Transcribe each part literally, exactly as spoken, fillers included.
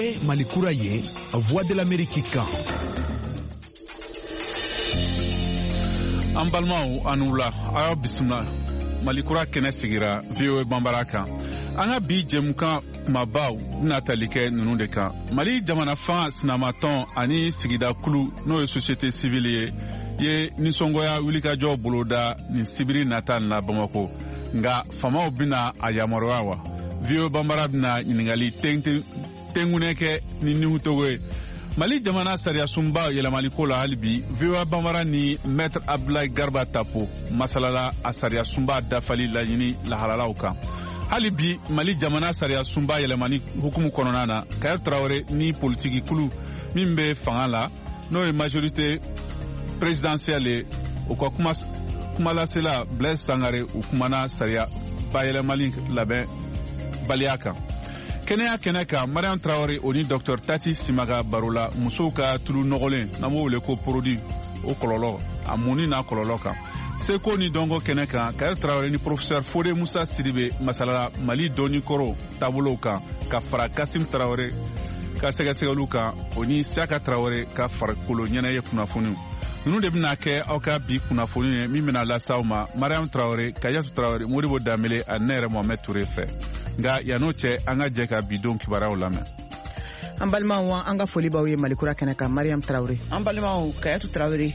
ye Malikura ye Voix de l'Amérique kan. An balimaw an'u la a y'aw bisimila Malikura kɛnɛ sigira V O A Banbara kan. An ka bi jɛmukan kumabaw bɛna tali kɛ ninnu de kan. Mali jamana fanga sinamatɔn ani sigida kulu n'o ye société civile ye ye nisɔngoya wulikajɔ boloda nin sibiri nata na Bamako. Nga famaw bɛna a yamaruya wa? V O A Banbara bɛna ɲininkali tengunɛ kɛ ni nihutogo ye. Mali jamana sariya sunba yɛlɛmali ko la hali bi V O A Banbara ni Maître Abdoulaye Garba Tapo masalala a sariya sunba dafali laɲini lahalalaw kan. Hali bi Mali jamana sariya sunba yɛlɛmani hukumu kɔnɔna na Kayɛ Traoré ni politiki kulu min bɛ fanga la n'o ye majorité présidentielle o ka kuma kumalasela Blaise Sangare u kumana sariya bayɛlɛmali labɛn baliya kan. Kɛnɛya kɛnɛ kan Mariam Traoré o ni Docteur Tati Simaga barola musow ka tulu nɔgɔlen n'an b'o wele ko produit o kɔlɔlɔ a muni n'a kɔlɔlɔ kan. Seko ni dɔnko kɛnɛ kan Kayɛ Traoré ni professeur Fode Musa Sidibe masala Mali dɔnni kɔrɔ taabolow kan ka fara Kasim Traoré ka sɛgɛsɛgɛliw kan o ni Siaka Traoré ka farikolo ɲɛnɛye kunnafoniw. Ninnu de bɛna kɛ aw ka bi kunnafoni ye min bɛna lase aw ma Mariam Traoré, Kayatu Traoré, Modibo Dambele ani ne yɛrɛ Mohamed Touré fɛ. Nga yan'o cɛ an ka jɛ ka bidon kibaruyaw lamɛn. An balimaw an ka foli b'aw ye Malikura kɛnɛ kan Mariam Traoré. An balimaw Kayatu Traoré.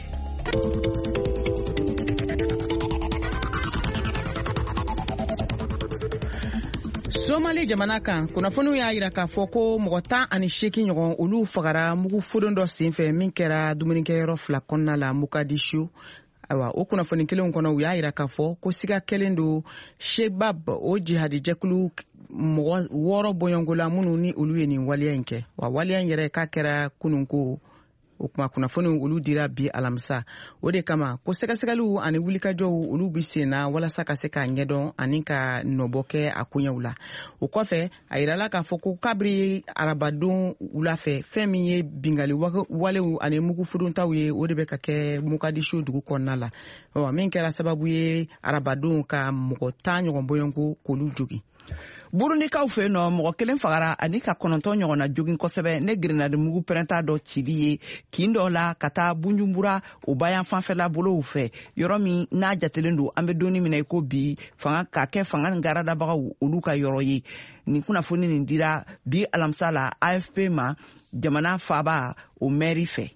Somali jamana kan kunnafoniw y'a yira k'a fɔ ko mɔgɔ tan ani seegin ɲɔgɔn olu fagara mugu fodon dɔ senfɛ min kɛra dumunikɛyɔrɔ fila kɔnɔna la Mogadishu. Awa o kunnafoni kelenw kɔnɔ u y'a yira k'a fɔ ko siga kelen don Shebab o jihadi jɛkulu mɔgɔ wɔɔrɔ bɔɲɔngola minnu ni olu ye nin waleya in kɛ wa waleya in yɛrɛ k'a kɛra kununko o kuma kunnafoniw olu dira bi alamisa o de kama ko sɛgɛsɛgɛliw ani wulikajɔw olu bi sen na walasa ka se k'a ɲɛdɔn ani ka nɔbɔ kɛ a koɲɛw la o kɔfɛ a yirala k'a fɔ ko kabiri arabadon wula fɛ fɛn min ye bingali walew ani mugufuduntaw ye o de bɛ ka kɛ Mogadishu dugu kɔnɔna la ɔ min kɛra sababu ye arabadon ka mɔgɔ tan ɲɔgɔn bɔɲɔnko k'olu jogi. Burundikaw fɛ nɔ mɔgɔ kelen fagara ani ka kɔnɔntɔn ɲɔgɔn na jogin kosɛbɛ ne grenade mugu pɛrɛnta dɔ cili ye kin dɔ la ka taa Bunjumbura o bayan fanfɛla bolow fɛ yɔrɔ min n'a jatelen don an bɛ donni minɛ i ko bi fanga ka kɛ fanga ni garadabagaw olu ka yɔrɔ ye nin kunnafoni nin dira bi alamisa la A F P ma jamana faaba o mairie fɛ.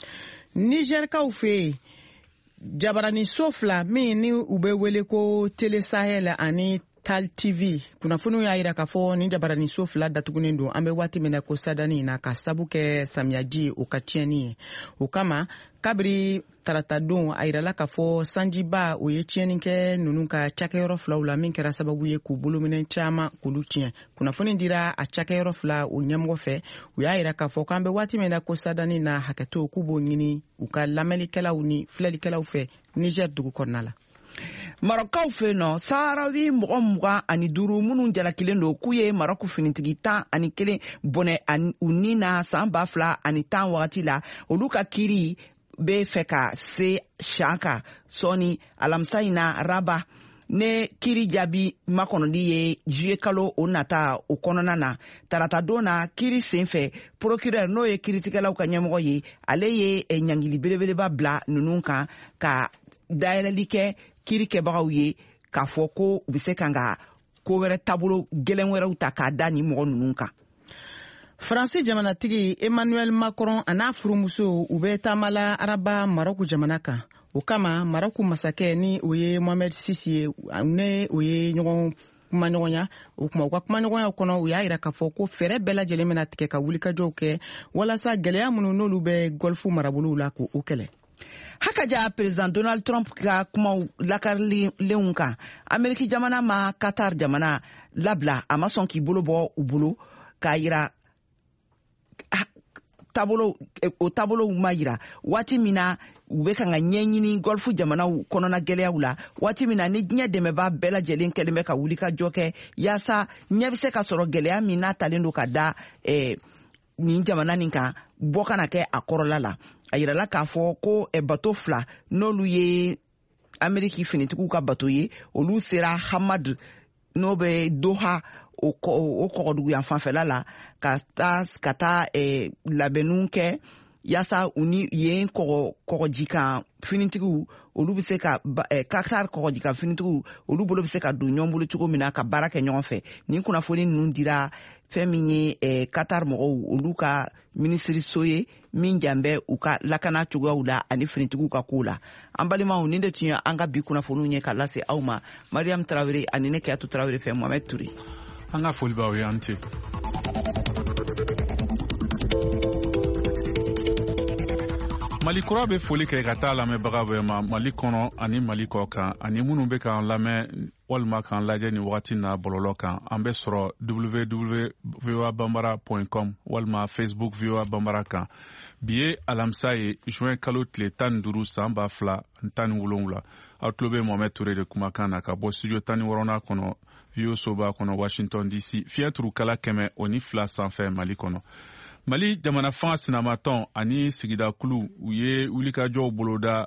Nigerkaw fɛ jabarani so fila min ni u bɛ wele ko Tele Sahel ani Tal T V kunnafoniw y'a yira k'a fɔ nin jabarani so fila datugunen don an bɛ waati min na ko sadani na ka sabu kɛ samiyaji o ka tiɲɛni ye o kama kabiri tarata don a yirala k'a fɔ sanjiba o ye tiɲɛni kɛ ninnu ka cakɛyɔrɔ filaw la min kɛra sababu ye k'u bolominɛ caman k'olu tiɲɛ kunnafoni dira a cakɛyɔrɔ fila o ɲɛmɔgɔ fɛ u y'a yira k'a fɔ k'an bɛ waati min na ko sadani na hakɛto k'u b'o ɲini u ka lamɛnnikɛlaw ni filɛlikɛlaw fɛ Niger dugu kɔnɔna la. Marɔkaw fɛ nɔ saharawi mɔgɔ mugan ani duuru minnu jalakilen don k'u ye Marɔku finitigi tan ani kelen bɔnɛ u ni na san ba fila ani tan wagati la olu ka kiiri bɛ fɛ ka se siyan kan sɔɔni alamisa in na Raba ne kiiri jaabi makɔnɔdi ye juillet kalo o nata o kɔnɔna na tarata don na kiiri senfɛ procureur n'o ye kiiritigɛlaw ka ɲɛmɔgɔ ye ale ye ɲangili belebeleba bila ninnu kan ka dayɛlɛli kɛ kiirikɛbagaw ye k'a fɔ ko u bɛ se kan ka ko wɛrɛ taabolo gɛlɛn wɛrɛw ta k'a da ni mɔgɔ ninnu kan. Faransi jamanatigi Emmanuel Macron a n'a furumuso u bɛ taamala araba Marɔku jamana kan o kama Marɔku masakɛ ni o ye Mohamed Sisi ye ne o ye ɲɔgɔn kumaɲɔgɔnya o kuma u ka kumaɲɔgɔnyaw kɔnɔ u y'a yira k'a fɔ ko fɛɛrɛ bɛɛ lajɛlen bɛna tigɛ ka wulikajɔw kɛ walasa gɛlɛya minnu n'olu bɛ Golfe marabolow la k'o kɛlɛ. Hakaja President Donald Trump ka kumaw lakarilenw kan Ameriki jamana ma Qatar jamana labila a ma sɔn k'i bolo bɔ u bolo k'a yira tabolo o tabolo ma yira waati min na u bɛ kan ka ɲɛɲini Golfe jamanaw kɔnɔna gɛlɛyaw la waati min na ni diɲɛ dɛmɛbaa bɛɛ lajɛlen kɛlen bɛ ka wuli ka jɔ kɛ yaasa ɲɛ bɛ se ka sɔrɔ gɛlɛya min n'a talen don ka da eh, nin jamana nin kan bɔ kana kɛ a kɔrɔla la a yirala k'a fɔ ko bato fila n'olu ye Ameriki finitigiw ka bato ye olu sera Hamad n'o bɛ Doha o o kɔgɔdugu yan fanfɛla la ka taa ka taa eh, labɛnniw kɛ yasa u ni yen kɔgɔ kɔgɔjikan finitigiw olu bɛ se ka eh, Qatar kɔgɔjikan finitigiw olu bolo bɛ se ka don ɲɔgɔn bolo cogo min na ka baara kɛ ɲɔgɔn fɛ. Nin kunnafoni ninnu dira fɛn min ye eh, Qatar mɔgɔw olu ka minisiriso ye min jan bɛ u ka lakana cogoyaw la ani finitigiw ka kow la. An balimaw nin de tun ye an ka bi kunnafoniw ye ka lase aw ma. Mariam Tarawele ani ne Kiyatu Tarawele fɛ Mohamed Toure. An ka foli b'aw ye an ce. Mali kura bɛ foli kɛ ka taa lamɛnbaga bɛɛ ma Mali kɔnɔ ani Mali kɔ kan ani minnu bɛ k'an lamɛn walima k'an lajɛ nin wagati na bɔlɔlɔ kan an bɛ sɔrɔ w w w point v o a banbara point com walima Facebook V O A Banbara kan. Bi ye alamisa ye juin kalo tile tan ni duuru san ba fila ani tan ni wolonwula. Aw tulo bɛ Mohamed Toure de kumakan na ka bɔ studio tan ni wɔɔrɔnan kɔnɔ V O Soba kɔnɔ Washington D C fiɲɛturu kala kɛmɛ o ni fila sanfɛ Mali kɔnɔ. Mali jamana fanga sinamatɔn ani sigidakulu u ye wulikajɔw boloda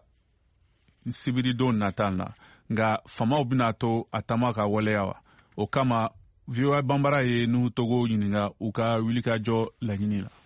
sibiridon nata na nka famaw bɛna to a taama ka waleya wa o kama V O A Banbara ye n'u togo ɲininka u ka wulikajɔ laɲini la.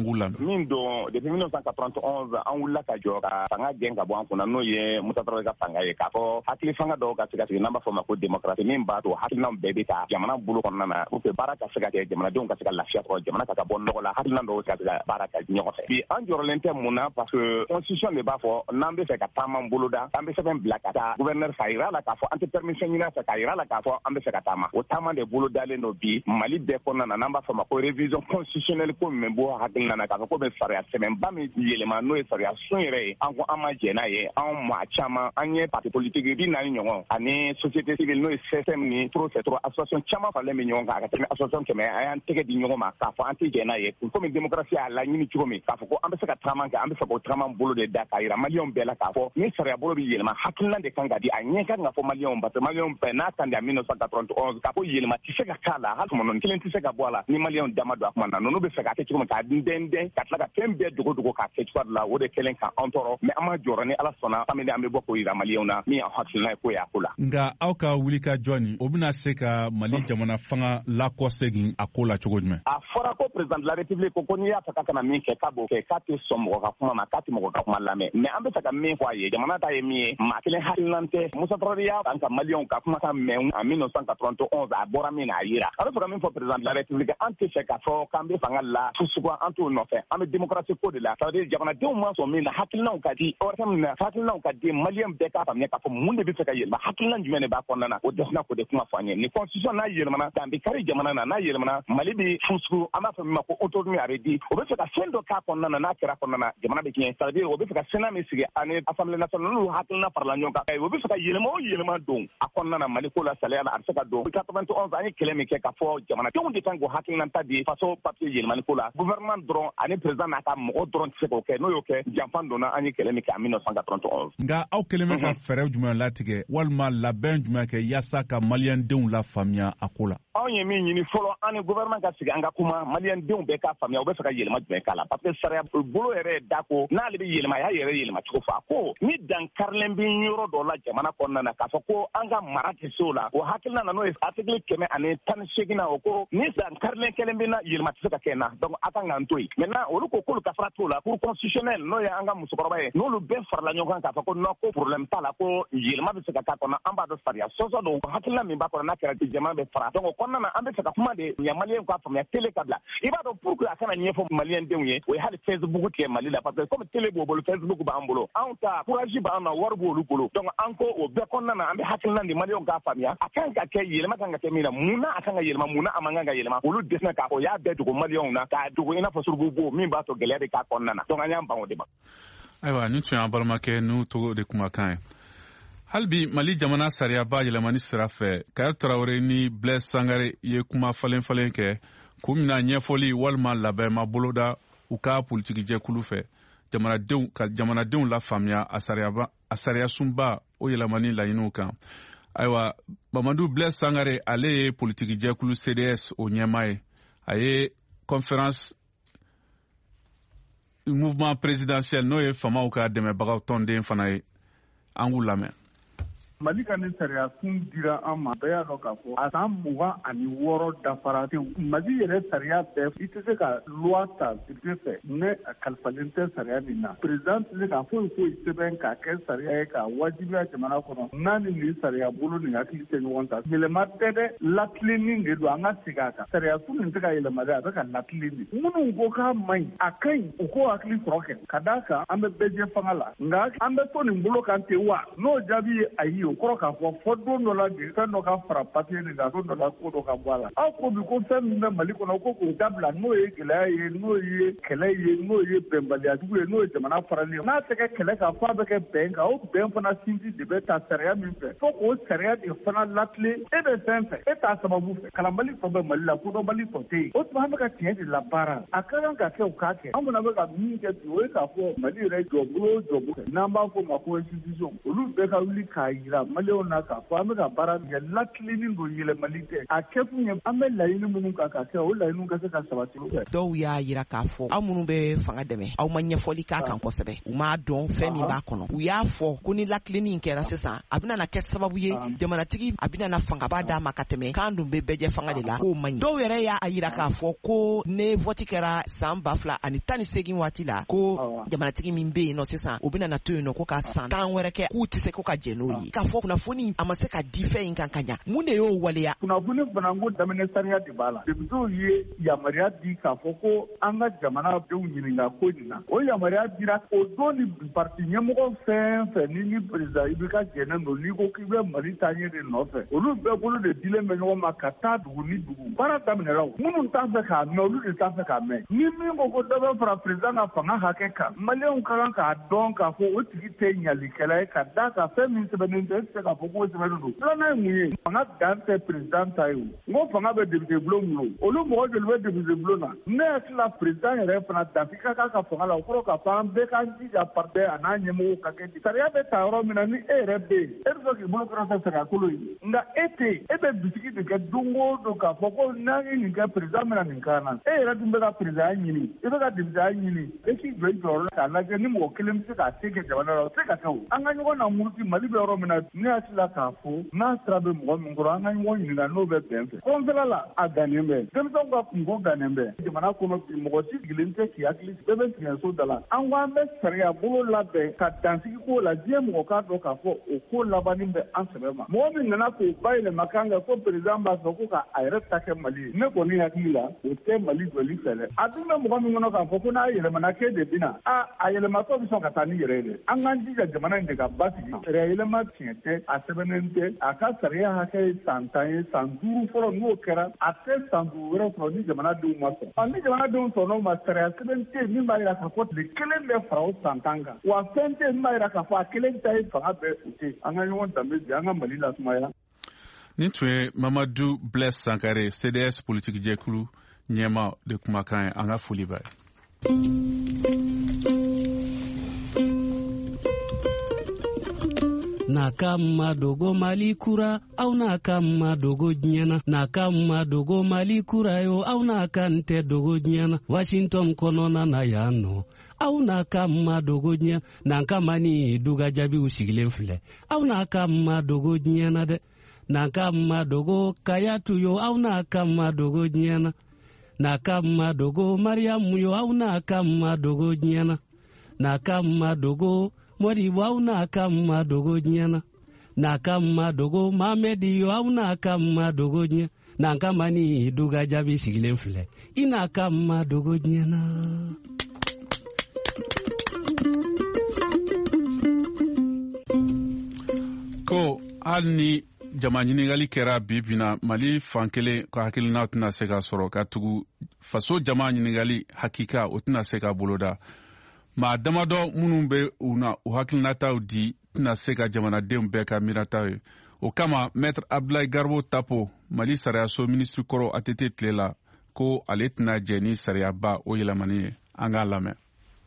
Min don depuis mille neuf cent quatre-vingt-onze an wulila ka jɔ ka fanga gɛn ka bɔ an kunna n'o ye Musa Tarawele ka fanga ye k'a fɔ hakili fanga dɔw ka se ka sigi n'an b'a fɔ ma ko démocratie min b'a to hakilinaw bɛɛ bɛ ta jamana bolo kɔnɔna na pour que baara ka se ka kɛ jamanadenw ka se ka lafiya sɔrɔ jamana ka bɔ nɔgɔ la hakilina dɔw ka se ka baara kɛ ɲɔgɔn fɛ. Bi an jɔrɔlen tɛ mun na parce que constitution de b'a fɔ n'an bɛ fɛ ka taama bolo da an bɛ sɛbɛn bila ka taa gouverneur ka yira la k'a fɔ an tɛ permission ɲini a fɛ ka yira la k'a fɔ an bɛ fɛ ka taama o taama de bolo dalen don bi Mali bɛɛ kɔnɔna na n'an b'a fɔ ma ko révision constitutionnelle ko min bɔ hakilina na k'a fɔ ko bɛ sariya sɛbɛnba min yɛlɛma n'o ye sariya sun yɛrɛ ye an ko an ma jɛn n'a ye an maa caman an ye parti politique bi naani ɲɔgɔn ani société civile n'o ye C S M ni trop c'est trop association caman faralen bɛ ɲɔgɔn kan a ka tɛmɛ association kɛmɛ an y'an tɛgɛ di ɲɔgɔn ma k'a fɔ an tɛ jɛn n'a ye komi démocratie y'a laɲini cogo min k'a fɔ ko an bɛ se ka taama kɛ an bɛ fɛ k'o taama bolo de da k'a yira maliyɛnw bɛɛ la k'a fɔ ni sariya bolo bɛ yɛlɛma hakilina de kan ka di a ɲɛ ka kan ka fɔ maliyɛnw parce que maliyɛnw bɛɛ n'a kan de a mille neuf cent quatre-vingt-onze k'a fɔ yɛlɛma tɛ se ka k'a la hali tuma kelen tɛ se ka bɔ a la ni maliyɛnw dama don a kuma na ninnu bɛ fɛ k'a kɛ cogo min k'a dɛn dɛn ka tila ka fɛn bɛɛ dogo dogo k'a kɛ cogoya la o de kɛlen ka an tɔɔrɔ mais an ma jɔrɔ ni ala sɔnna samedi an bɛ bɔ k'o yira maliyɛnw na min y'an hakilina ye ko y'a ko la. Nka aw ka wulikajɔ nin o bɛna se ka Mali jamana fanga lakɔsegin a ko la cogo jumɛn? A fɔra ko président de la république ko ko n'i y'a fɛ ka kana min kɛ k'a b'o kɛ k'a tɛ sɔn mɔgɔ ka kuma ma k'a tɛ mɔgɔ ka kuma lamɛn mais an bɛ fɛ ka min fɔ a ye jamana ta ye min ye maa kelen hakilinan tɛ Musa Tarawele y'a kan ka maliyɛnw ka kuma ka mɛn en mille neuf cent quatre-vingt-onze a bɔra min na a yira an bɛ fɛ ka min fɔ président de la république an tɛ fɛ k'a fɔ k'an bɛ fanga la fusugan an t'o nɔfɛ an bɛ démocratie ko de la ça veut dire jamanadenw ma sɔn min na hakilinaw ka di ɔrɔkɛ min na hakilinaw ka di maliyɛn bɛɛ k'a faamuya k'a fɔ mun de bɛ fɛ ka yɛlɛma hakilina jumɛn de b'a kɔnɔna na o desina k'o de kuma fɔ an ye ni constitution n'a yɛlɛmana dan bɛ kari jamana na n'a yɛlɛmana Mali bɛ fusugu an b'a fɔ min ma ko autonomie a bɛ di o bɛ fɛ ka fɛn dɔ k'a kɔnɔna na n'a kɛra kɔnɔna na jamana bɛ tiɲɛ ça veut dire o bɛ fɛ ka sénat min sigi ani assemblée nationale n'olu hakilina farala ɲɔgɔn kan o bɛ fɛ ka yɛlɛma o yɛlɛma don a kɔnɔna na Mali ko la salaya la a bɛ se ka don quatre-vingt-onze an ye kɛlɛ min kɛ k'a fɔ jamanadenw de kan k'o hakilina ta di faso papier yɛlɛmani ko la gouvernement dɔrɔn ani président n'a ka mɔgɔ dɔrɔn tɛ se k'o kɛ n'o y'o kɛ janfan donna an ye kɛlɛ min kɛ en mille neuf cent quatre-vingt-onze. Nka aw kɛlen bɛ ka fɛɛrɛ jumɛn latigɛ walima labɛn jumɛn kɛ yaasa ka maliyɛndenw lafaamuya a ko la? Anw ye min ɲini fɔlɔ an ni gouvernement ka sigi an ka kuma maliyɛndenw bɛɛ k'a faamuya u bɛ fɛ ka yɛlɛma jumɛn k'a la parce que sariya bolo yɛrɛ ye da ko n'ale bɛ yɛlɛma a y'a yɛrɛ yɛlɛma cogo fɔ a ko ni dankarilen bɛ yɔrɔ dɔ la jamana kɔnɔna na k'a fɔ ko an ka mara tɛ se o la o hakilina na n'o ye article kɛmɛ ani tan ni seegin na o ko ni dankarilen kelen bɛ na yɛlɛma tɛ se ka kɛ na donc a kan k'an to yen maintenant olu ko k'olu ka fara t'o la cour constitutionnelle n'o ye an ka musokɔrɔba ye n'olu bɛɛ farala ɲɔgɔn kan k'a fɔ ko non ko problème t'a la ko yɛlɛma bɛ se ka k'a kɔnɔ an b'a dɔn sariya sɔsɔ don hakilina min b'a kɔnɔ n'a kɛra jamana bɛ fara donc o kɔnɔna na an bɛ fɛ ka kuma de ɲa maliyɛnw k'a faamuya télé ka bila i b'a dɔn pour que a kana ɲɛfɔ maliyɛndenw ye o ye hali Facebook tigɛ Mali la parce que comme télé b'o bolo Facebook b'an bolo anw ta courage b'an na wari b'olu bolo donc an ko o bɛɛ kɔnɔna na an bɛ hakilina de maliyɛnw k'a faamuya a kan ka kɛ yɛlɛma kan ka kɛ min na mun na a kan ka yɛlɛma mun na a man kan ka yɛlɛma olu desina k'a fɔ o y'a bɛɛ dogo maliyɛnw na k'a dogo i n'a fɔ suruku bo min b'a to gɛlɛya de k'a kɔnɔna na donc an y'an ban o de ma. Ayiwa nin tun y'an balimakɛ n'u togo de kumakan ye. Hali bi Mali jamana sariyaba yɛlɛmani sira fɛ Kayari Tarawele ni Blaise Sangare ye kuma falen falen kɛ k'u mina ɲɛfɔli walima labɛn ma boloda u ka politiki jɛkulu fɛ jamanadenw ka jamanadenw la faamuya a sariyaba a sariyasunba o yɛlɛmani laɲiniw kan. Ayiwa Mamadu Blaise Sangare ale ye politiki jɛkulu C D S o ɲɛmaa ye a ye conférence mouvement présidentiel n'o ye famaw ka dɛmɛbagaw tɔnden fana ye an k'u lamɛn. Mali ka ni sariya kun dira an ma bɛɛ y'a dɔn k'a fɔ a san mugan ani wɔɔrɔ dafara tew. Mali yɛrɛ sariya bɛɛ i tɛ se ka loi ta sirte fɛ ne a kalifalen tɛ sariya min na. Président tɛ se ka foyi foyi sɛbɛn k'a kɛ sariya ye k'a wajibiya jamana kɔnɔ n'a ni nin sariya bolo ni hakili tɛ ɲɔgɔn ta. Yɛlɛma tɛ dɛ, latilenni de don an ka segin a kan. Sariya su nin tɛ ka yɛlɛma dɛ, a bɛ ka latilen de. Minnu ko k'a man ɲi a ka ɲi u k'o hakili sɔrɔ kɛ. Ka d'a kan an bɛ bɛɛ jɛ fanga la nka an bɛ to nin bolo kan ten wa n'o jaabi ye ayi o kɔrɔ k'a fɔ fɔ don dɔ la de fɛn dɔ ka fara papiye nin kan don dɔ la ko dɔ ka bɔ a la. Aw ko bi ko fɛn min bɛ Mali kɔnɔ ko k'o dabila n'o ye gɛlɛya ye n'o ye kɛlɛ ye n'o ye bɛnbaliyajugu ye n'o ye jamana farali ye n'a tɛ kɛ kɛlɛ kan f'a bɛ kɛ bɛn kan o bɛn fana sinsin de bɛ ta sariya min fɛ fo k'o sariya de fana latilen e bɛ fɛn fɛ e t'a sababu fɛ kalanbali tɔ bɛ Mali la kodɔnbali tɔ tɛ yen o tuma an bɛ ka tiɲɛ de labaara a ka kan ka kɛ o k'a kɛ an fana bɛ ka min kɛ bi o ye k'a fɔ Mali yɛrɛ jɔbolo o jɔbolo kɛ n'an b'a fɔ o ma ko institution olu bɛɛ ka wuli k'a yira Maliyɛnw na k'a fɔ an bɛ ka baara kɛ latilenin don yɛlɛmali tɛ a kɛ kun ye an bɛ laɲini minnu kan ka kɛ o laɲiniw ka se ka sabati. Dɔw y'a yira k'a fɔ aw minnu bɛ fanga dɛmɛ aw ma ɲɛfɔli k'a kan kosɛbɛ u m'a dɔn fɛn min b'a kɔnɔ u y'a fɔ ko ni latilenin kɛra sisan a bɛna na kɛ sababu ye jamanatigi a bɛna na fangaba d'a ma ka tɛmɛ kan dun bɛ bɛɛ jɛ fanga de la k'o man ɲi. Dɔw yɛrɛ y'a yira k'a fɔ ko ne vote kɛra san ba fila ani tan ni segin waati la ko jamanatigi min bɛ yen nɔ sisan u bɛna na to yen nɔ ko ka san tan wɛrɛ kɛ k'u tɛ se ko ka jɛ n'o ye k'a fɔ kunnafoni a ma se ka di fɛn in kan ka ɲa mun de y'o waleya. Kunnafoni bananko daminɛ sariya de b'a la députés ye yamaruya di k'a fɔ ko an ka jamana denw ɲininka ko nin na o yamaruya dira o don ni parti ɲɛmɔgɔ fɛn fɛn ni ni président i bɛ ka jɛnen don n'i ko k'i bɛ Mali taaɲɛ de nɔfɛ olu bɛɛ bolo de dilen bɛ ɲɔgɔn ma ka taa dugu ni dugu baara daminɛra o minnu t'a fɛ k'a mɛn olu de t'a fɛ k'a mɛn ni min ko ko dɔ bɛ fara président ka fanga hakɛ kan Maliyɛnw ka kan k'a dɔn k'a fɔ o tigi tɛ ɲalikɛla ye ka d'a kan fɛn min sɛbɛnnen tɛ e tɛ se k'a fɔ k'o sɛbɛnnen don filanan ye mun ye fanga dan tɛ président ta ye o n ko fanga bɛ député bulon bolo olu mɔgɔ joli bɛ député bulon na ne hakili la président yɛrɛ fana dan f'i ka k'a ka fanga la o kɔrɔ k'a fɔ an bɛɛ k'an jija parti a n'a ɲɛmɔgɔw ka kɛ sariya bɛ ta yɔrɔ min na ni e yɛrɛ bɛ yen e bɛ fɛ k'i bolo kɔrɔta sariya kolo ye nka e tɛ yen e bɛ bisigi de kɛ don o don k'a fɔ ko n'an ye nin kɛ président bɛna nin k'an na e yɛrɛ dun bɛ ka président ɲini i bɛ ka député ɲini e k'i jɔ i jɔyɔrɔ la k'a lajɛ ni mɔgɔ kelen bɛ se k'a se kɛ jamana la o tɛ ka kɛ o an ka ɲɔgɔn na muruti Mali bɛ yɔrɔ min na ne hakili la k'a fɔ n'a sira bɛ mɔgɔ min kɔrɔ an ka ɲɔgɔn ɲininka n'o bɛ bɛn fɛ kɔnfɛla la a gannen bɛ denmisɛnw ka kungo gannen bɛ jamana kɔnɔ bi mɔgɔ si sigilen tɛ k'i hakili bɛɛ bɛ siɲɛso da la an ko an bɛ sariya bolo labɛn ka dansigi k'o la diɲɛ mɔgɔ k'a dɔn k'a fɔ o ko labanni bɛ an sɛbɛ ma mɔgɔ min nana k'o bayɛlɛma kan kan ko président b'a fɛ ko k'a yɛrɛ ta kɛ Mali ye ne kɔni hakili la o tɛ Mali jɔli fɛ dɛ a dun bɛ mɔgɔ min kɔnɔ k'a fɔ ko n'a yɛlɛmana k'e de bɛna a a yɛlɛmatɔ bɛ sɔn ka taa ni yɛrɛ ye dɛ an k'an jija jamana in de ka basigi sariya yɛlɛma tiɲɛ tɛ a sɛbɛnnen tɛ a ka sariya hakɛ ye san tan ye san duuru fɔlɔ n'o kɛra a tɛ san duuru wɛrɛ sɔrɔ ni jamanadenw ma sɔn ni jamanadenw sɔnn'o ma sariya sɛbɛn tɛ min b'a jira k'a fɔ tile kelen bɛ fara o san tan kan wa fɛn tɛ min b'a jira k'a fɔ a kelen ta ye fanga bɛɛ u tɛ an ka ɲɔgɔn danbe bi an ka Mali lasumaya. Nin tun ye Mamadu Blaise Sankare C D S politique jɛkulu ɲɛma de kumakan ye an ka foli b'a ye. Na kama dogo Mali kura au na kama dogo nyana na kama dogo Mali kura yo au na kante dogo nyana Washington konona na yano au na kama dogo nyana na kama ni duga jabi usigilen file au na kama dogo nyana de na kama dogo kayatu yo au na kama dogo nyana na kama dogo Mariamu yo au na kama dogo nyana na kama dogo Mori wau na kama dogo nyana na kama dogo Mamedi yo au na kama dogo nyana na kama ni duga jabi sigilen file ina kama dogo nyana. Ko hali ni jama ɲininkali kɛra bibi na Mali fankelen ka hakilina tɛna se ka sɔrɔ ka tugu faso jama ɲininkali hakika o tɛna se ka boloda maa damadɔ minnu bɛ u na u hakilinataw di tɛna se ka jamanadenw bɛɛ ka miirataw ye o kama maître Abdoulaye Garbo Tapo Mali sariyaso ministre kɔrɔ A T T tile la ko ale tɛna jɛ ni sariyaba o yɛlɛmani ye an k'a lamɛn.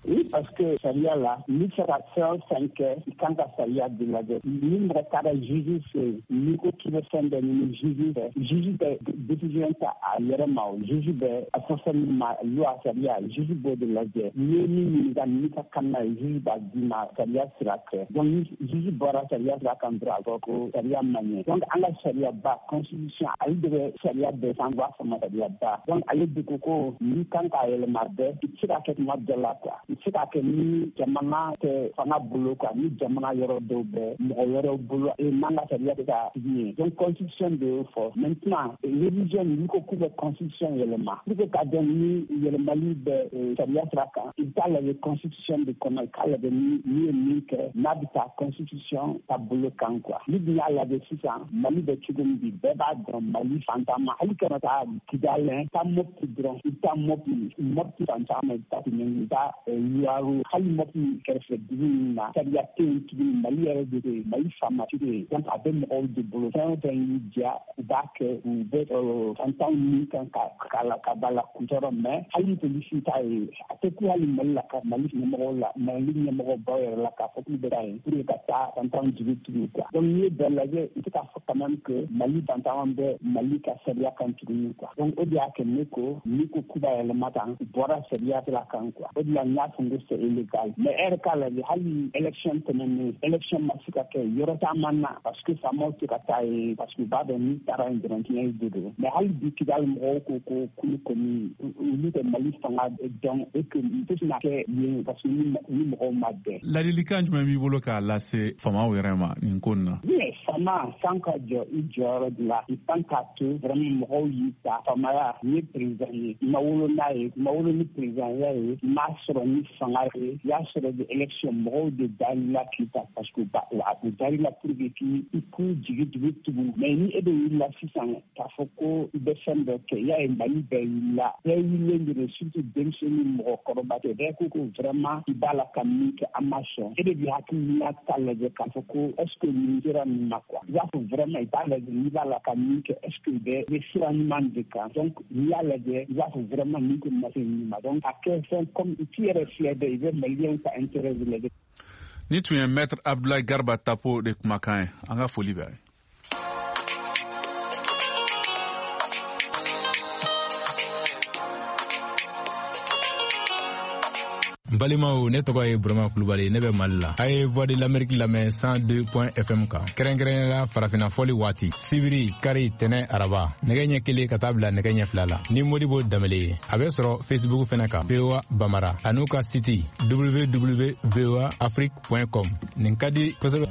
Oui, parce que sariya la ni sera fɛn o fɛn kɛ i kan ka sariya de lajɛ ni mɔgɔ taara juge fɛ n'i ko k'i bɛ fɛn dɔ ɲini juge fɛ juge bɛ décision ta a yɛrɛ ma o juge bɛ a fɔ fɛn min ma loi sariya juge b'o de lajɛ n'i ye min ɲininka n'i ka kan na ye juge b'a d'i ma sariya sira kɛ donc ni juge bɔra sariya sira kan dɔrɔn a fɔ ko sariya man ɲɛ donc an ka sariya ba constitution ale de bɛ sariya bɛɛ san b'a fɔ ma sariya ba donc ale de ko ko n'i kan k'a yɛlɛma bɛɛ i tɛ se k'a kɛ tuma bɛɛ la quoi i tɛ se k'a kɛ ni jamana tɛ fanga bolo quoi ni jamana yɔrɔ dɔw bɛ mɔgɔ wɛrɛw bolo e n'an ka sariya tɛ ka sigi ye donc constitution de y'o fɔ maintenant religion n'i ko k'u bɛ constitution yɛlɛma pour que k'a dɔn ni yɛlɛmali bɛ sariya sira kan i bɛ taa lajɛ constitution de kɔnɔ i k'a lajɛ ni ni ye min kɛ n'a bɛ taa constitution ta bolo kan quoi ni dun y'a lajɛ sisan Mali bɛ cogo min bi bɛɛ b'a dɔn Mali fantama hali kana taa Kidali taa Mopti dɔrɔn i bɛ taa Mopti Mopti fantama i bɛ taa Tinɛŋɛ i bɛ taa Luwaru hali Mopti kɛrɛfɛ dugu ninnu na sariya tɛ yen tuguni Mali yɛrɛ de bɛ Mali faama tɛ yen donc a bɛ mɔgɔw de bolo fɛn o fɛn y'u diya u b'a kɛ u bɛ fantan min kan ka k'a la ka ba la kuntɔrɔ mais hali polisi ta ye a tɛ ku hali Mali la ka Mali ɲɛmɔgɔw la Mali ɲɛmɔgɔw baw yɛrɛ la k'a fɔ k'u bɛ ka yen pour que ka taa fantan jigi tugu quoi donc n'i ye bɛɛ lajɛ i tɛ k'a fɔ quand même que Mali fantan bɛ Mali ka sariya kan tuguni quoi donc o de y'a kɛ ne ko n'i ko k'u b'a yɛlɛma tan u bɔra sariya sira kan quoi o de la n y'a fɔ n ko c'est illégal mais e yɛrɛ k'a lajɛ hali élection tɛmɛnen élection ma se ka kɛ yɔrɔ caman na parce que faamaw tɛ ka taa yen parce que u b'a dɔn n'i taara yen dɔrɔn tiɲɛ de don mais hali bi Kidali mɔgɔw ko ko kulu kɔni olu tɛ Mali fanga dɔn et que u tɛ se ka kɛ yen parce que ni mɔgɔw ma bɛn. Ladilikan jumɛn b'i bolo k'a lase faamaw yɛrɛ ma nin ko in na? oui faama san ka jɔ i jɔyɔrɔ de la i kan k'a to vraiment mɔgɔw y'i ta faamaya ni ye président ye i ma wolo n'a ye i ma wolo ni président ya ye i m'a sɔrɔ ni fanga ye i y'a sɔrɔ de élection mɔgɔw de darila k'i ta parce que u darila pour que k'i k'u jigi dugu tugu mais ni e bɛ wulila sisan k'a fɔ ko i bɛ fɛn dɔ kɛ i y'a ye Mali bɛɛ wulila bɛɛ wulilen de don surtout denmisɛnnin ni mɔgɔkɔrɔba tɛ bɛɛ ko ko vraiment i b'a la ka min kɛ an ma sɔn e de bɛ hakilina ta lajɛ k'a fɔ ko est ce que nin sera nin ma quoi i b'a fɔ vraiment i b'a lajɛ n'i b'a la ka min kɛ est ce que bɛ bɛ sira ɲuman de kan donc n'i y'a lajɛ i b'a fɔ vraiment nin ko ma se nin ma donc a kɛ fɛn comme i t'i yɛrɛ filɛ dɛ i bɛ maliyɛnw ka intérêt de lajɛ. Ni tun ye maître Abdoulaye Garba Tapo de kumakan ye an ka foli bɛ. Balimaw ne tɔgɔ ye Burama Kulubali ne bɛ Mali la. A ye Voix de l'Amérique lamɛn cent deux point F M kan. Kɛrɛnkɛrɛnnenya farafina fɔli waati. Sibiri, kari, tɛnɛ, araba. Nɛgɛ ɲɛ kelen ka taa bila nɛgɛ ɲɛ fila la. Ni Modibo Danbele ye. A bɛ sɔrɔ Facebook fɛnɛ kan. V O A Bamara. A n'u ka site w w w point v o a afrique point com. Nin ka di kosɛbɛ.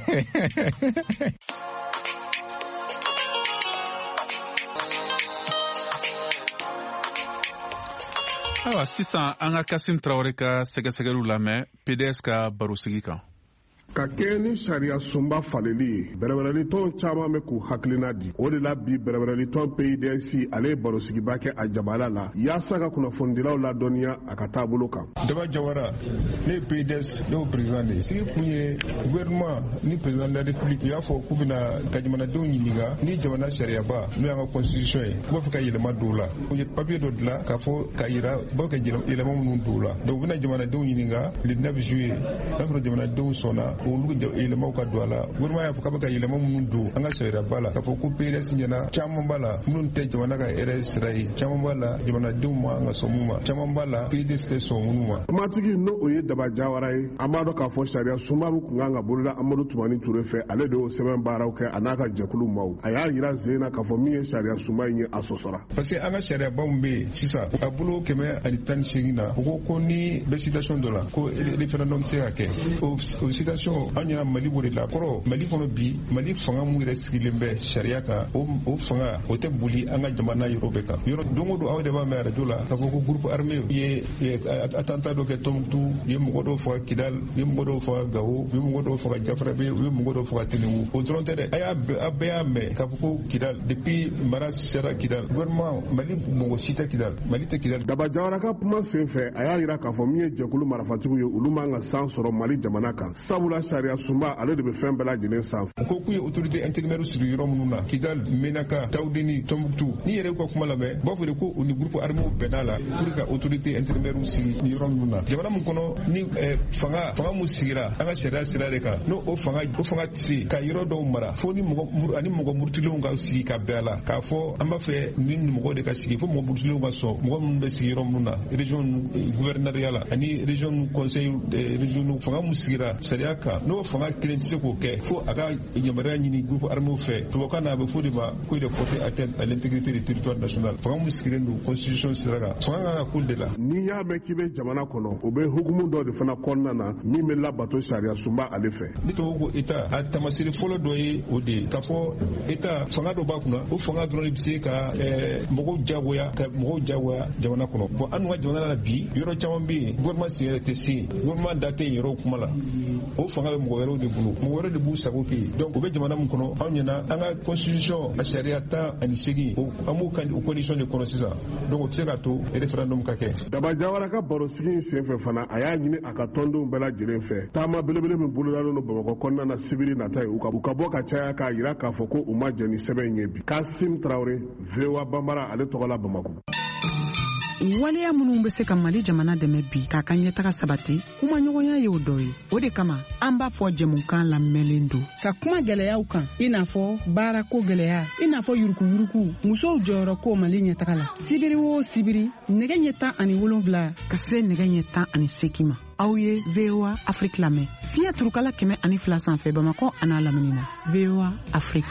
Ayiwa sisan an ka Kasim Traoré ka sɛgɛsɛgɛliw lamɛn P D S ka barosigi kan. Ka kɛ ni sariya sunba faleli ye bɛrɛbɛrɛlitɔn caman bɛ k'u hakilina di o de la bi bɛrɛbɛrɛlitɔn P D S ale ye barosigiba kɛ a jabala la yaasa ka kunnafonidilaw ladɔnniya a ka taabolo kan. Daba Jawara ne ye P D S ne y'o président de ye sigi kun ye gouvernement ni président de la république u y'a fɔ k'u bɛna ka jamanadenw ɲininka ni jamana sariyaba n'o y'an ka constitution ye u b'a fɛ ka yɛlɛma don o la u ye papier dɔ dilan k'a fɔ ka yira u b'a fɛ ka yɛlɛma minnu don o la donc u bɛna jamanadenw ɲininka le neuf juillet n'a sɔrɔ jamanadenw sɔnna olu yɛlɛmaw ka don a la gouvernement y'a fɔ k'a bɛ ka yɛlɛma minnu don an ka sariyaba la k'a fɔ ko P D S ɲɛna caman b'a la minnu tɛ jamana ka hɛrɛ sira ye caman b'a la jamanadenw ma an ka sɔn mun ma caman b'a la P D S tɛ sɔn minnu ma. Kumatigi n'o o ye Daba Jawara ye an b'a dɔn k'a fɔ sariya sunba min kun kan ka boloda Amadu Tumani Ture fɛ ale de y'o sɛbɛn baaraw kɛ a n'a ka jɛkulu maaw a y'a yira sen na k'a fɔ min ye sariya sunba in ye a sɔsɔra. parce que an ka sariyaba min bɛ yen sisan a bolo kɛmɛ ani tan ni seegin na u ko ko ni bɛ citation dɔ la ko référendum tɛ se ka kɛ o citation an ɲɛna Mali b'o de la kɔrɔ Mali kɔnɔ bi Mali fanga mun yɛrɛ sigilen bɛ sariya kan o fanga o tɛ boli an ka jamana yɔrɔ bɛɛ kan yɔrɔ don o don aw de b'a mɛn arajo la k'a fɔ ko groupe armé ye attentat dɔ kɛ Tombouctou u ye mɔgɔ dɔw faga Kidal u ye mɔgɔ dɔw faga Gao u ye mɔgɔ dɔw faga Jafarabe u ye mɔgɔ dɔw faga Tɛnɛwu o dɔrɔn tɛ dɛ a y'a a bɛɛ y'a mɛn k'a fɔ ko Kidal depuis mara sera Kidal gouvernement Mali mɔgɔ si tɛ Kidal Mali tɛ Kidal. Daba Jawara ka kuma sen fɛ a y'a yira k'a fɔ min ye jɛkulu marafatigiw ye olu man ka san sɔrɔ Mali jamana kan sabula ka sariya sunba ale de bɛ fɛn bɛɛ lajɛlen sanfɛ. ko k'u ye autorité intérimaire siri yɔrɔ minnu na Kidal, Menaka, Taoudeni, Tombouctou ni yɛrɛ ka kuma lamɛn b'a fɔ de ko o ni groupe armé bɛnna la pour que autorité intérimaire siri ni yɔrɔ minnu na. jamana min kɔnɔ ni fanga fanga mun sigira an ka sariya sira de kan n'o o fanga o fanga tɛ se ka yɔrɔ dɔw mara fo ni mɔgɔ ani mɔgɔ murutilenw ka sigi ka bɛn a la k'a fɔ an b'a fɛ ni mɔgɔ de ka sigi fo mɔgɔ murutilenw ka sɔn mɔgɔ minnu bɛ sigi yɔrɔ minnu na région gouverneuriat la ani région conseil région fanga mun sigira sariya kan n'o fanga kelen tɛ se k'o kɛ fo a ka yamaruya ɲini groupe armé fɛ tubabukan na a bɛ fɔ de ma ko de porter atteinte à l'intégrité du territoire national fanga mun sigilen don constitution sira kan fanga kan ka k'o de la. n'i y'a mɛn k'i bɛ jamana kɔnɔ o bɛ hukumu dɔ de fana kɔnɔna na min bɛ labato sariya sunba ale fɛ. ni tubabu ko état a tamasiri fɔlɔ dɔ ye o de ye k'a fɔ état fanga dɔ b'a kunna o fanga dɔrɔn de bɛ se ka mɔgɔw jagoya ka mɔgɔw jagoya jamana kɔnɔ bon an ka jamana la bi yɔrɔ caman bɛ yen gouvernement sen yɛrɛ tɛ se yen gouvernement da tɛ yen yɔrɔ kuma la o fanga bɛ mɔgɔ wɛrɛw de bolo mɔgɔ wɛrɛ de b'u sago kɛ donc o bɛ jamana min kɔnɔ anw ɲɛna an ka constitution a sariya tan ani seegin an b'o kan o condition de kɔnɔ sisan donc o tɛ se ka to référendum ka kɛ. Daba Jawara ka barosigi in senfɛ fana a y'a ɲini a ka tɔndenw bɛɛ lajɛlen fɛ taama belebele min bolodalen don Bamakɔ kɔnɔna na sibiri nata ye u ka bɔ ka caya k'a jira k'a fɔ ko u ma jɛn ni sɛbɛn in ye bi. Kasim Traoré, V O A Banbara ale tɔgɔ la Bamakɔ. waleya minnu bɛ se ka Mali jamana dɛmɛ bi k'a ka ɲɛtaga sabati kuma ɲɔgɔnya ye o dɔ ye o de kama an b'a fɔ jɛmukan lamɛnlen don ka kuma gɛlɛyaw kan i n'a fɔ baarako gɛlɛya i n'a fɔ yurukuyuruku musow jɔyɔrɔ ko Mali ɲɛtaga la sibiri o sibiri nɛgɛ ɲɛ tan ani wolonwula ka se nɛgɛ ɲɛ tan ani seegin ma aw ye V O A Afrique lamɛn fiɲɛ turukala kɛmɛ ani fila sanfɛ Bamakɔ a n'a lamini na V O A Afrique.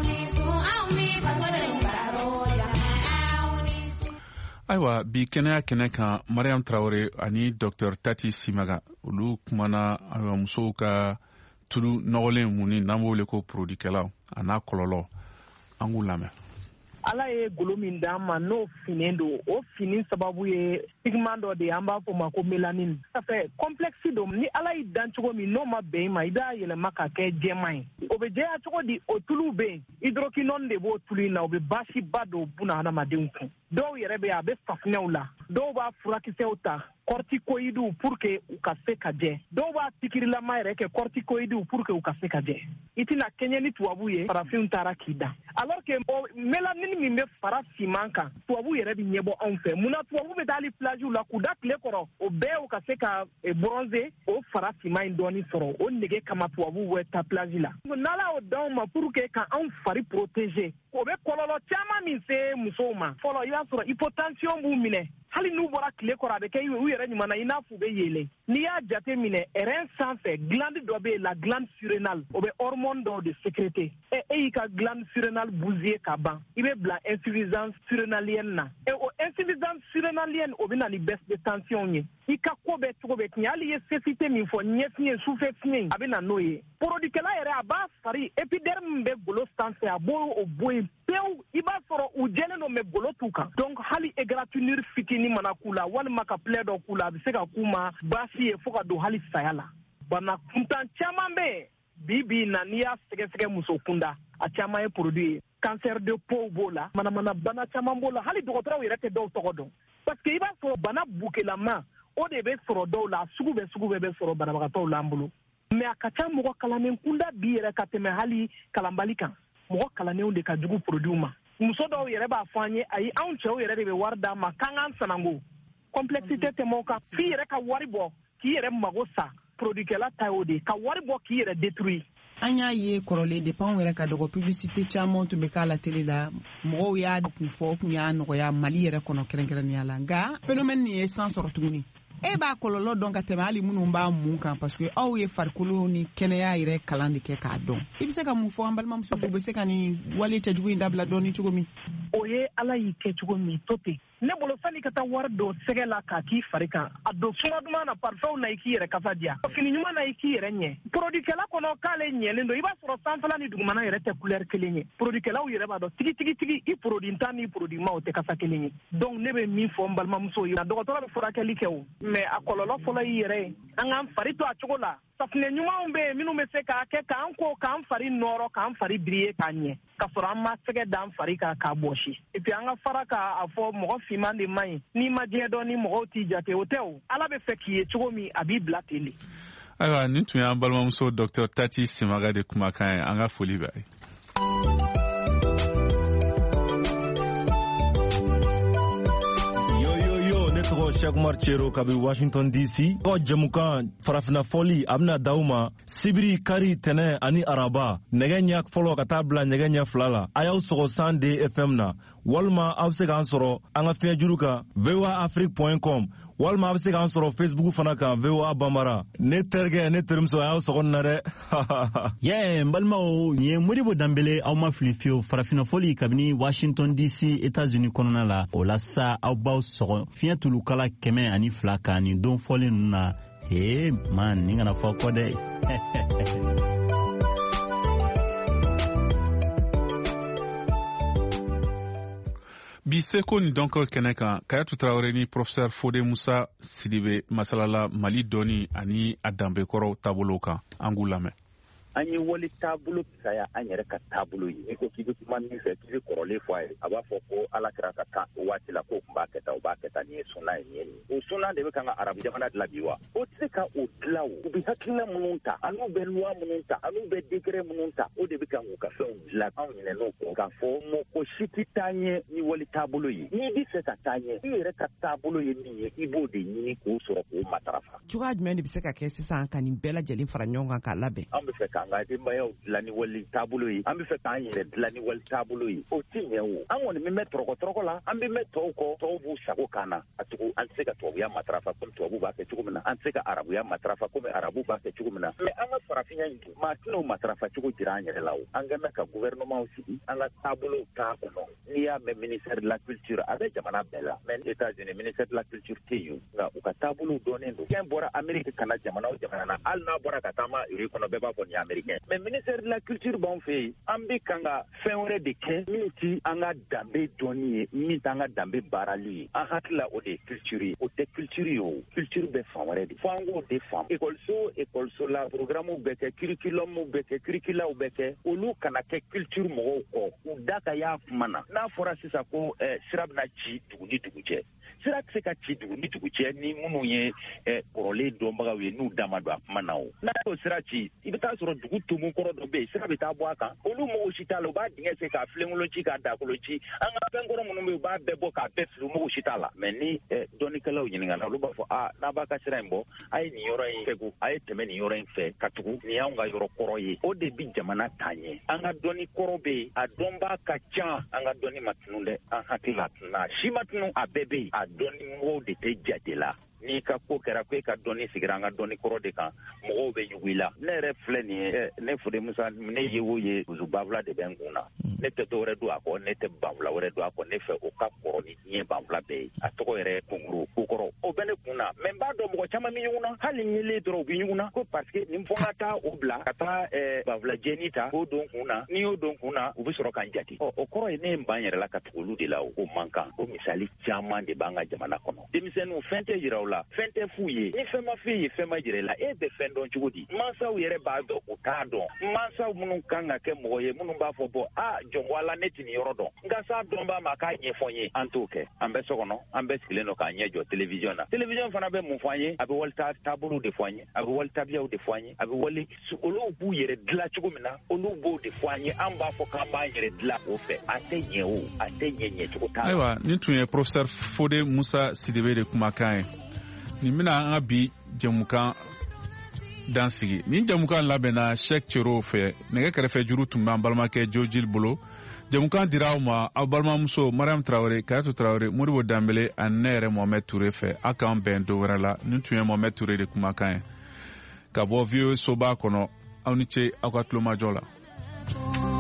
ayiwa bi kɛnɛya kɛnɛ kan Mariam Traoré ani Dr Tati Simaga olu kumana ayiwa musow ka tulu nɔgɔlen mun ni n'an b'o wele ko produikɛlaw a n'a kɔlɔlɔ an k'u lamɛn. Ala ye golo min d'an ma n'o finen don o fini sababu ye pigment dɔ de an b'a fɔ ma ko mélanine ça fait complexe don ni Ala y'i dan cogo min n'o ma bɛn i ma i b'a yɛlɛma ka kɛ jɛman ye o bɛ jɛya cogo di o tulu bɛ yen hydroquinone de b'o tulu in na o bɛ basiba don buna hadamadenw kun dɔw yɛrɛ bɛ yen a bɛ safunɛw la dɔw b'a furakisɛw ta corticoïdes pour que u ka se ka jɛ dɔw b'a pikirilama yɛrɛ kɛ corticoïdes pour que u ka se ka jɛ i tɛna kɛɲɛ ni tubabu ye farafinw taara k'i da alors que mélanine min bɛ fara siman kan tubabu yɛrɛ bɛ ɲɛbɔ anw fɛ munna tubabu bɛ taa hali plagew la k'u da tile kɔrɔ o bɛɛ u ka se ka bronzer o fara siman in dɔɔni sɔrɔ o nege kama tubabu bɛ taa plage la n'Ala y'o d'anw ma pour que ka anw fari protéger o bɛ kɔlɔlɔ caman min se musow ma fɔlɔ i b'a sɔrɔ hypotension b'u minɛ hali n'u bɔra tile kɔrɔ a bɛ kɛ u yɛrɛ ɲuman na i n'a fɔ u bɛ yɛlɛ n'i y'a jate minɛ rein sanfɛ glande dɔ bɛ yen la glande surrénale o bɛ hormone dɔw de sécréter ɛ e y'i ka glande surrénale bousiller ka ban i bɛ bila insuffisance surrénalienne na ɛ o insuffisance surrénalienne o bɛ na ni baisse de tension ye i ka ko bɛ cogo bɛ tiɲɛ hali i ye cécité min fɔ ɲɛ fiɲɛ sufɛ fiɲɛ a bɛ na n'o ye produikɛla yɛrɛ a b'a fari épiderme min bɛ golo sanfɛ a b'o o bɔ yen pewu i b'a sɔrɔ u jɛlen don mɛ golo t'u kan donc hali égratignure fitinin mana k'u la walima ka plaie dɔ k'u la a bɛ se ka k'u ma baasi ye fo ka don hali saya la bana kuntan caman bɛ yen bi bi na n'i y'a sɛgɛsɛgɛ muso kunda a caman ye produit ye cancer de peau b'o la manamana bana caman b'o la hali dɔgɔtɔrɔw yɛrɛ tɛ dɔw tɔgɔ dɔn parce que i b'a sɔrɔ bana bukelama o de bɛ sɔrɔ dɔw la sugu bɛ sugu bɛɛ bɛ sɔrɔ banabagatɔw la an bolo mais a ka ca mɔgɔ kalannen kunda bi yɛrɛ ka tɛmɛ hali kalanbali kan mɔgɔ kalannenw de ka jugu produit ma muso dɔw yɛrɛ b'a fɔ an ye ayi anw cɛw yɛrɛ de bɛ wari d'an ma k'an k'an sanango complexité tɛmɛ o kan f'i yɛrɛ ka wari bɔ k'i yɛrɛ mago sa produikɛla ta y'o de ka wari bɔ k'i yɛrɛ détruire. an y'a ye kɔrɔlen depuis anw yɛrɛ ka dɔgɔ publicité caman tun bɛ k'a la télé la mɔgɔw y'a kun fɔ o tun y'a nɔgɔya Mali yɛrɛ kɔnɔ kɛrɛnkɛrɛnnenya la nka phénomène nin ye san sɔrɔ tuguni e b'a kɔlɔlɔ dɔn ka tɛmɛ hali minnu b'a mun kan parce que aw ye farikolo ni kɛnɛya yɛrɛ kalan de kɛ k'a dɔn i bɛ se ka mun fɔ an balimamuso u bɛ se ka nin wale cɛjugu in dabila dɔɔni cogo min. o ye Ala y'i kɛ cogo min to ten ne bolo sani ka taa wari don sɛgɛ la k'a k'i fari kan a don suma duman na parfɛnw na i k'i yɛrɛ kasa diya fini ɲuman na i k'i yɛrɛ ɲɛ produikɛla kɔnɔ k'ale ɲɛlen don i b'a sɔrɔ sanfɛla ni dugumana yɛrɛ tɛ couleur kelen ye produikɛlaw yɛrɛ b'a dɔn tigi tigi tigi i produit tan ni produit ma o tɛ kasa kelen ye donc ne bɛ min fɔ n balimamuso ye dɔgɔtɔrɔ bɛ furakɛli kɛ o mais a kɔlɔlɔ fɔlɔ y'i yɛrɛ ye an k'an fari to a cogo la safunɛ ɲumanw bɛ yen minnu bɛ se k'a kɛ k'an ko k'an fari nɔrɔ k'an fari biriye k'a ɲɛ k'a sɔrɔ an ma sɛgɛ d'an fari kan k'a bɔsi et puis an ka fara k'a fɔ mɔgɔ finman de man ɲi n'i ma diɲɛ dɔn ni mɔgɔw t'i jate o tɛ o Ala bɛ fɛ k'i ye cogo min a b'i bila ten de. ayiwa nin tun y'an balimamuso Docteur Tati Simaga de kumakan ye an ka foli b'a ye. Cheikh Umar Chero kabi Washington D C ko jamukan farafina foli abna dauma sibiri kari tene ani araba negenya folo ka tabla negenya flala ayaw sogo sande F M na walma abse kan soro anga fejuruka v o a afrique point com walma abse kan soro Facebook fana kan V O A Bambara ne terge ne termso ayaw sogo nare ye mbalma o ye modibo dambele aw ma filifio farafina foli kabini Washington D C États-Unis konona la o la sa aw baw sogo fiatulu kala kɛmɛ ani fila kan ni don fɔlen ninnu na he man ni kana fɔ kɔ dɛ. Bi seko ni donc kɛnɛ kan Kayatu Traoré ni professeur Fode Musa Sidibe masalala Mali dɔɔni ani a danbekɔrɔw taabolo kan an k'u lamɛn. An ye wali taabolo saya an yɛrɛ ka taabolo ye n'i ko k'i bɛ kuma min fɛ k'i bɛ kɔrɔlen fɔ a ye a b'a fɔ ko ala kɛra ka taa o waati la ko kun b'a kɛ tan o b'a kɛ tan nin ye sunna ye nin ye nin o sunna de bɛ kan ka arabu jamana dilan bi wa o tɛ se ka o dilan o u bɛ hakilina minnu ta an'u bɛ luwa minnu ta an'u bɛ décret minnu ta o de bɛ kan k'u ka fɛnw dilan anw ɲinɛn'o kɔ k'a fɔ mɔgɔ si tɛ taa ɲɛ ni wali taabolo ye n'i bɛ fɛ ka taa ɲɛ i yɛrɛ ka taabolo ye min ye i b'o de ɲini k'o sɔrɔ k'o matarafa. Cogoya jumɛn de bɛ se ka kɛ sisan ka nin bɛɛ lajɛlen fara ɲɔgɔn kan k'a labɛn. An bɛ fɛ k'an ka denbayaw dilan ni wali taabolo ye an bɛ fɛ k'an yɛrɛ dilan ni wali taabolo ye o tɛ ɲɛ o an kɔni bɛ mɛn tɔrɔkɔ-tɔrɔkɔ la an bɛ mɛn tɔw kɔ tɔw b'u sago kan na a tugu an tɛ se ka tubabuya matarafa komi tubabu b'a kɛ cogo min na an tɛ se ka arabuya matarafa komi arabu b'a kɛ cogo min na mɛ an ka farafinya in maa tɛn'o matarafa cogo jira an yɛrɛ la o an ka mɛn ka gouvernement sigi an ka taabolow k'a kɔnɔ n'i y'a mɛn ministère de la culture a bɛ jamana bɛɛ la mɛ États-Unis ministère de la culture tɛ yen nka u ka taabolow dɔnnen don fɛn bɔra Amérique kana jamana o jamana na hali n'a bɔra ka taama uri kɔnɔ bɛɛ b'a fɔ nin ye américain mɛ ministère de la culture b'anw fɛ yen an bɛ kan ka fɛn wɛrɛ de kɛ min ti an ka danbe dɔnni ye min t'an ka danbe baarali ye an hakili la o de ye culture ye o tɛ culture ye o culture bɛ fan wɛrɛ de fo an k'o de faamu école école la programme bɛ kɛ curriculum bɛ kɛ curriculaw bɛ kɛ olu kana kɛ culture mɔgɔw kɔ u da ka y'a kuma na n'a fɔra sisan ko sira bɛna ci dugu ni dugu cɛ sira tɛ se ka ci dugu ni dugu cɛ ni minnu ye kɔrɔlen dɔnbagaw ye n'u da ma don a kuma na o n'a y'o sira ci i bɛ taa sɔrɔ dugu tumu kɔrɔ dɔ bɛ yen sira bɛ taa bɔ a kan olu mɔgɔw si t'a la u b'a dingɛ se k'a filenkolon ci k'a dakolo ci an ka fɛn kɔrɔ minnu bɛ yen u b'a bɛɛ bɔ k'a bɛɛ fili mɔgɔw si t'a la mɛ ni dɔnnikɛlaw ɲininka olu b'a fɔ a n'a b'a ka sira in bɔ a ye nin yɔrɔ in fɛ a ye tɛmɛ nin yɔrɔ in fɛ ka tugu nin y'anw ka yɔrɔ kɔrɔ ye o de bɛ jamana taa ɲɛ an ka dɔnni kɔrɔ bɛ yen a dɔnbaa ka ca an ka dɔnni ma tunu dɛ an hakili la tunu a si ma tunu a bɛɛ bɛ yen a dɔnni mɔgɔw de tɛ jate la n'i ka ko kɛra ko e ka dɔnni sigira an ka dɔnni kɔrɔ de kan mɔgɔw bɛ yugu i la ne yɛrɛ filɛ nin ye ne Fode Musa ne ye o ye uzu banfula de bɛ n kun na ne tɛ dɔ wɛrɛ don a kɔ ne tɛ banfula wɛrɛ don a kɔ ne fɛ o ka kɔrɔ ni diɲɛ banfula bɛɛ ye a tɔgɔ yɛrɛ ye Kunkuru Kokɔrɔ o bɛ ne kun na mɛ n b'a dɔn mɔgɔ caman bɛ ɲugun na hali ni yelen dɔrɔn u bɛ ɲugun na ko parce que nin fɔ ka taa o bila ka taa banfula jɛni ta k'o don kun na n'i y'o don kun na u bɛ sɔrɔ k'an jate ɔ o kɔrɔ ye ne ye n ban yɛrɛ la ka tugu olu de la o man kan o misali caman de b'an ka jamana kɔnɔ denmisɛnninw fɛn tɛ yira u la fɛn tɛ f'u ye ni fɛn ma f'e ye fɛn ma jira i la e bɛ fɛn dɔn cogo di mansaw yɛrɛ b'a dɔn u t'a dɔn mansaw minnu kan ka kɛ mɔgɔ ye minnu b'a fɔ bɔ a jɔn wala ne tɛ nin yɔrɔ dɔn nka s'a dɔnbaa ma k'a ɲɛfɔ n ye an t'o kɛ an bɛ so kɔnɔ an bɛ sigilen don k'an ɲɛ jɔ télévision na télévision fana bɛ mun fɔ an ye a bɛ wali taabolow de fɔ an ye a bɛ wali tabiyaw de fɔ an ye a bɛ wali olu b'u yɛrɛ dilan cogo min na olu b'o de fɔ an ye an b'a fɔ k'an b'an yɛrɛ dilan o fɛ a tɛ ɲɛ o a tɛ ɲɛ ɲɛ cogo t'a la. Ayiwa nin tun ye professeur Fode Musa Sidibe de kumakan ye nin bɛna an ka bi jɛmukan dan sigi nin jɛmukan labɛnna Cheikh Chero fɛ nɛgɛ kɛrɛfɛ juru tun b'an balimakɛ Jojil bolo jɛmukan dira aw ma aw balimamuso Mariam Traoré Kayatu Traoré Modibo Dambele ani ne yɛrɛ Mohamed Touré fɛ aw k'an bɛn don wɛrɛ la nin tun ye Mohamed Touré de kumakan ye ka bɔ V O A soba kɔnɔ aw ni ce aw ka tulomajɔ la.